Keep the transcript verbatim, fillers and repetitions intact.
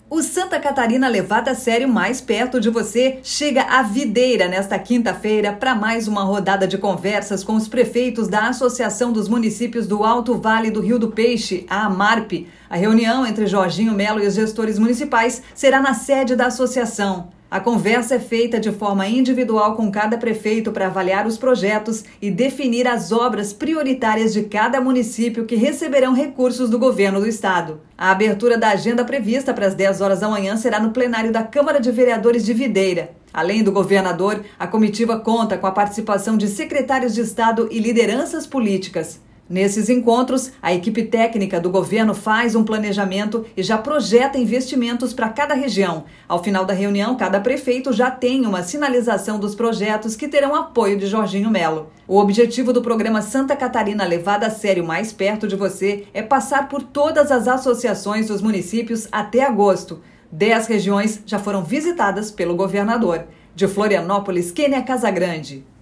O Santa Catarina levado a sério mais perto de você chega à Videira nesta quinta-feira para mais uma rodada de conversas com os prefeitos da Associação dos Municípios do Alto Vale do Rio do Peixe, a AMARP. A reunião entre Jorginho Melo e os gestores municipais será na sede da associação. A conversa é feita de forma individual com cada prefeito para avaliar os projetos e definir as obras prioritárias de cada município que receberão recursos do governo do estado. A abertura da agenda prevista para as dez horas da manhã será no plenário da Câmara de Vereadores de Videira. Além do governador, a comitiva conta com a participação de secretários de estado e lideranças políticas. Nesses encontros, a equipe técnica do governo faz um planejamento e já projeta investimentos para cada região. Ao final da reunião, cada prefeito já tem uma sinalização dos projetos que terão apoio de Jorginho Melo. O objetivo do programa Santa Catarina levado a sério mais perto de você é passar por todas as associações dos municípios até agosto. Dez regiões já foram visitadas pelo governador. De Florianópolis, Kênia Casagrande.